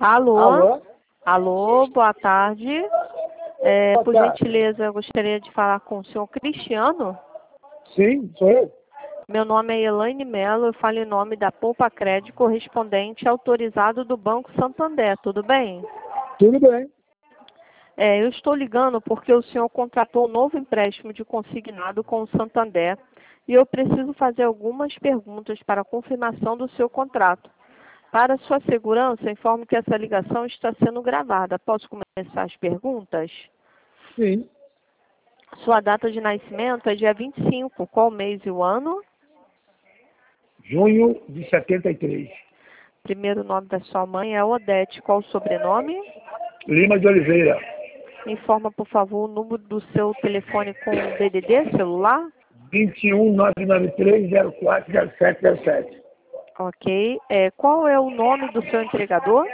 Alô? Alô? Alô, boa tarde. Boa Por tarde. gentileza, eu gostaria de falar com o senhor Cristiano. Sim, sou eu. Meu nome é Elaine Mello, eu falo em nome da Poupa Crédito, correspondente autorizado do Banco Santander, tudo bem? Tudo bem. Eu estou ligando porque o senhor contratou um novo empréstimo de consignado com o Santander e eu preciso fazer algumas perguntas para a confirmação do seu contrato. Para sua segurança, informo que essa ligação está sendo gravada. Posso começar as perguntas? Sim. Sua data de nascimento é dia 25. Qual mês e o ano? Junho de 73. Primeiro nome da sua mãe é Odete. Qual o sobrenome? Lima de Oliveira. Informa, por favor, o número do seu telefone com DDD celular. 21993040707. Ok. Qual é o nome do seu entregador?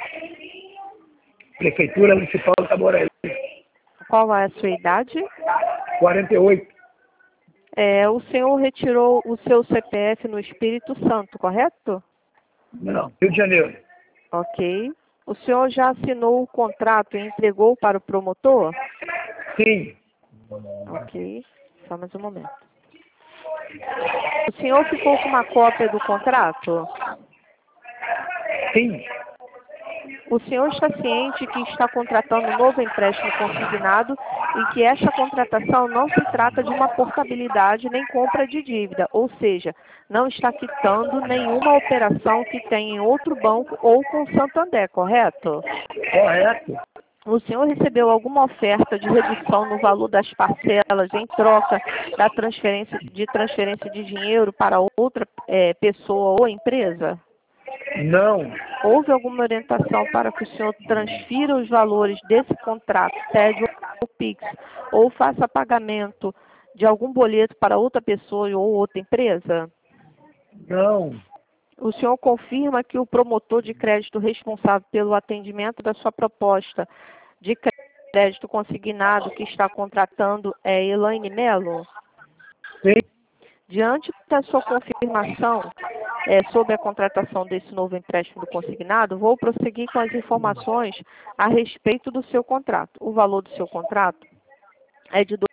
Prefeitura Municipal de Itaboraí. Qual é a sua idade? 48. O senhor retirou o seu CPF no Espírito Santo, correto? Não. Rio de Janeiro. Ok. O senhor já assinou o contrato e entregou para o promotor? Sim. Ok. Só mais um momento. O senhor ficou com uma cópia do contrato? Sim. O senhor está ciente que está contratando um novo empréstimo consignado e que esta contratação não se trata de uma portabilidade nem compra de dívida, ou seja, não está quitando nenhuma operação que tem em outro banco ou com o Santander, correto? Correto. O senhor recebeu alguma oferta de redução no valor das parcelas em troca da transferência de dinheiro para outra pessoa ou empresa? Não. Houve alguma orientação para que o senhor transfira os valores desse contrato, TED ou PIX, ou faça pagamento de algum boleto para outra pessoa ou outra empresa? Não. O senhor confirma que o promotor de crédito responsável pelo atendimento da sua proposta de crédito consignado que está contratando é Elaine Mello? Sim. Diante da sua confirmação sobre a contratação desse novo empréstimo do consignado, vou prosseguir com as informações a respeito do seu contrato. O valor do seu contrato é de R$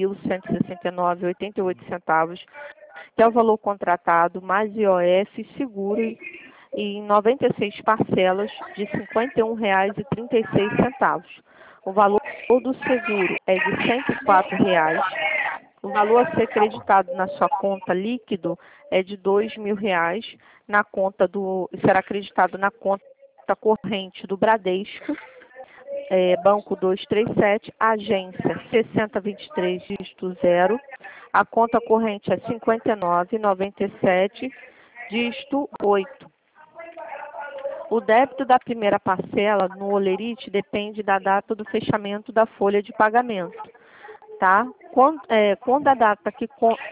2.169,88, que é o valor contratado mais IOF seguro em 96 parcelas de R$ 51,36. O valor do seguro é de R$ 104,00. O valor a ser creditado na sua conta líquido é de R$ 2.000, será acreditado na conta corrente do Bradesco, Banco 237, agência 6023, dígito 0. A conta corrente é 5997, dígito 8. O débito da primeira parcela no Olerite depende da data do fechamento da folha de pagamento. Tá? Quando a data que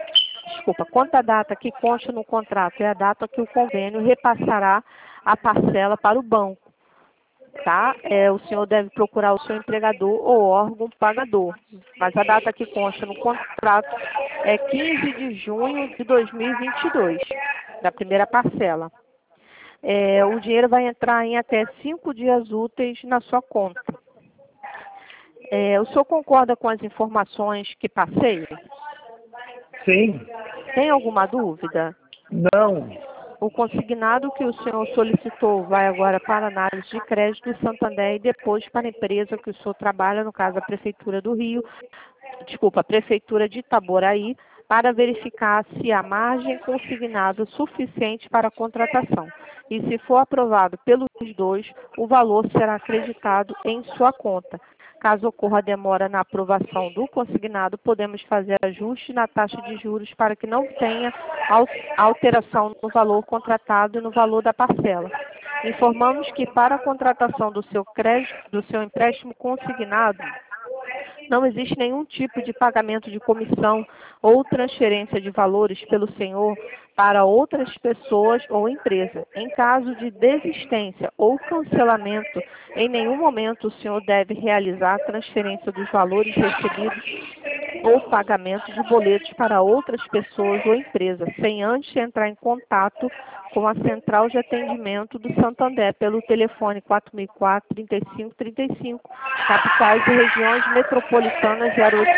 consta no contrato é a data que o convênio repassará a parcela para o banco. Tá? O senhor deve procurar o seu empregador ou órgão pagador. Mas a data que consta no contrato é 15 de junho de 2022, da primeira parcela. O dinheiro vai entrar em até 5 dias úteis na sua conta. O senhor concorda com as informações que passei? Sim. Tem alguma dúvida? Não. O consignado que o senhor solicitou vai agora para a análise de crédito do Santander e depois para a empresa que o senhor trabalha, no caso a Prefeitura a Prefeitura de Itaboraí, para verificar se há margem consignada suficiente para a contratação. E se for aprovado pelos dois, o valor será acreditado em sua conta. Caso ocorra demora na aprovação do consignado, podemos fazer ajuste na taxa de juros para que não tenha alteração no valor contratado e no valor da parcela. Informamos que para a contratação do seu empréstimo consignado, não existe nenhum tipo de pagamento de comissão ou transferência de valores pelo senhor para outras pessoas ou empresa. Em caso de desistência ou cancelamento, em nenhum momento o senhor deve realizar a transferência dos valores recebidos ou pagamento de boletos para outras pessoas ou empresas, sem antes entrar em contato com a Central de Atendimento do Santander pelo telefone 4004-3535, capitais e regiões metropolitanas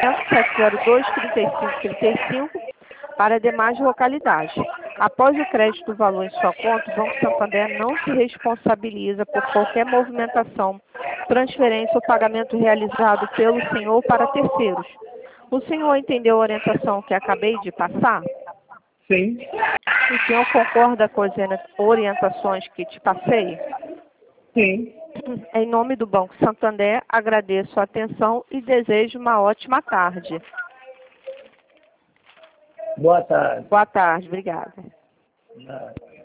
0800-702-3535, para demais localidades. Após o crédito do valor em sua conta, o Banco Santander não se responsabiliza por qualquer movimentação, transferência ou pagamento realizado pelo senhor para terceiros. O senhor entendeu a orientação que acabei de passar? Sim. O senhor concorda com as orientações que te passei? Sim. Em nome do Banco Santander, agradeço a atenção e desejo uma ótima tarde. Boa tarde. Boa tarde, obrigada. Nada.